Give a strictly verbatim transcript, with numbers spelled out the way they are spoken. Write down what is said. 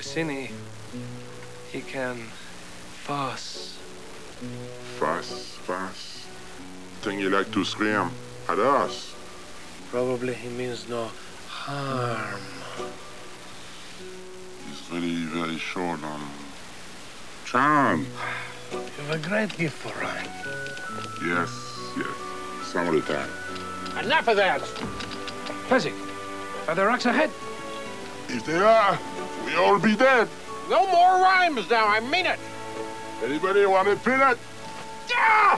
Orsini, he can fuss. Fuss, fuss. Think you like to scream at us? Probably he means no harm. He's really very short on charm. You have a great gift for rhyme. Yes, yes. Some of the time. Enough of that! Plessy, are there rocks ahead? If they are, we all be dead. No more rhymes now, I mean it! Anybody want a peanut? Yeah!